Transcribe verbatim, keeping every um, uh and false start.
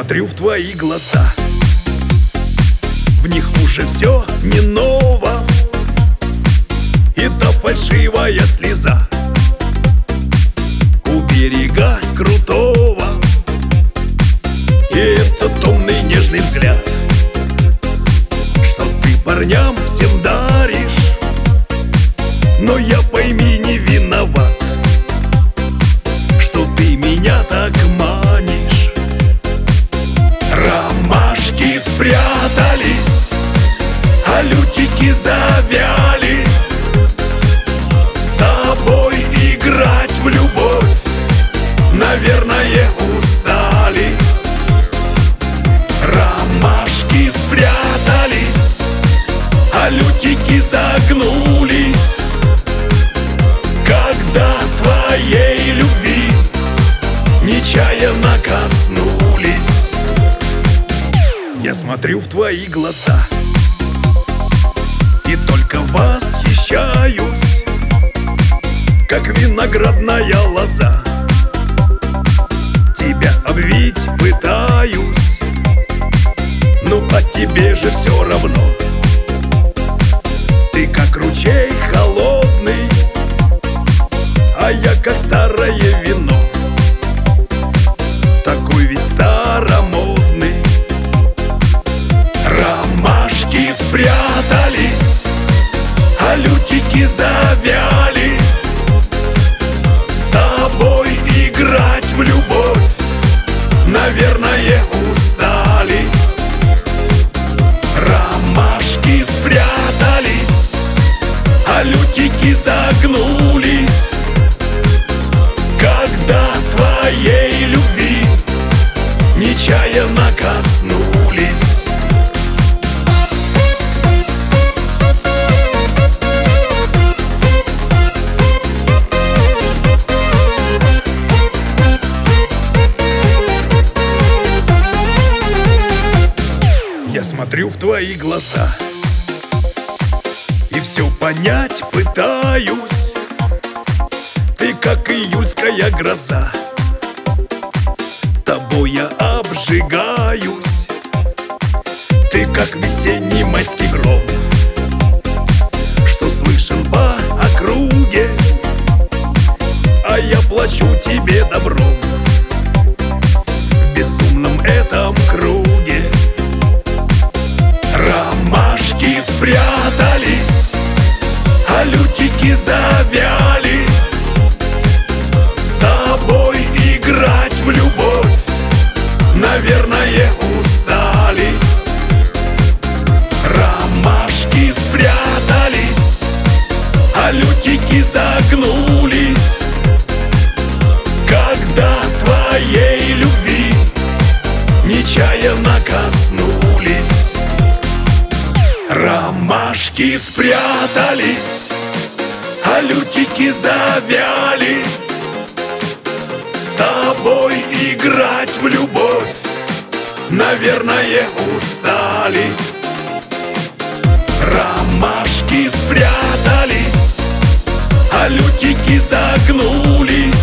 смотрю в твои глаза, в них уже все не ново, и та фальшивая слеза у берега крутого, и этот томный нежный взгляд, что ты парням всем даришь. Но я, пойми, не виноват, что ты меня так манишь. Ромашки спрятались, а лютики завяли. С тобой играть в любовь, наверное, устали. Ромашки спрятались, а лютики загнулись, когда твоей любви нечаянно коснулись. Я смотрю в твои глаза и только восхищаюсь, как виноградная лоза. Тебя обвить пытаюсь, ну а тебе же все равно. Ты как ручей холодный, а я как старое вино, такой весь старомодный. Ромашки спрятались, а лютики завяли. С тобой играть в любовь, наверное, устали. Ромашки спрятались, а лютики загнулись, когда твоей любви нечаянно коснулись. Я смотрю в твои глаза и все понять пытаюсь. Ты как июльская гроза, тобой я обжигаюсь. Ты как весенний майский гром, что слышен по округе, а я плачу тебе добром в безумном этом круге. Ромашки спрятались, а лютики завяли. С тобой играть в любовь, наверное, устали. Ромашки спрятались, а лютики загнулись, когда твоей любви нечаянно коснулись. Ромашки спрятались, а лютики завяли. С тобой играть в любовь, наверное, устали. Ромашки спрятались, а лютики загнулись,